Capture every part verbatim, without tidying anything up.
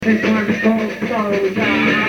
This one's called Soldier.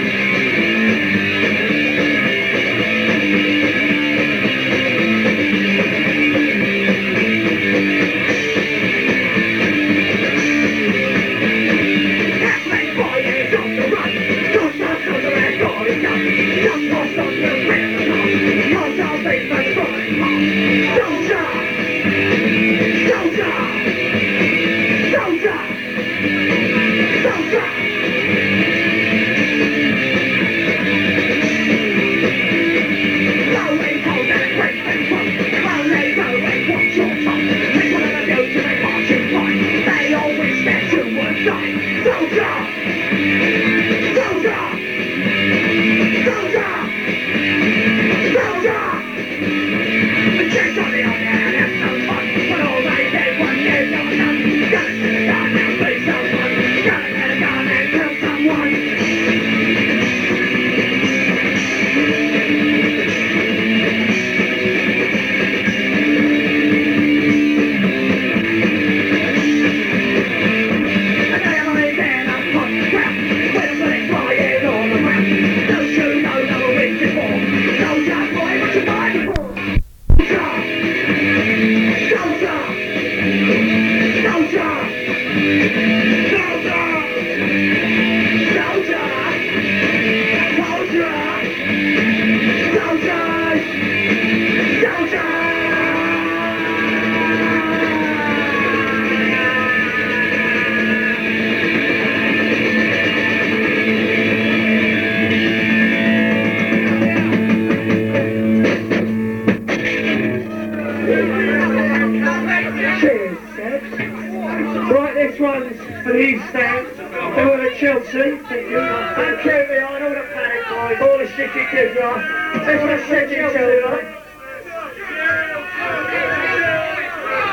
Right, this one's for these stands. They were at Chelsea. Thank you. And Q behind all the panic boys, all the shitty kids, right? This one's for Chelsea, right?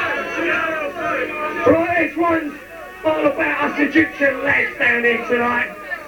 Right, this one's all about us Egyptian lads down here tonight.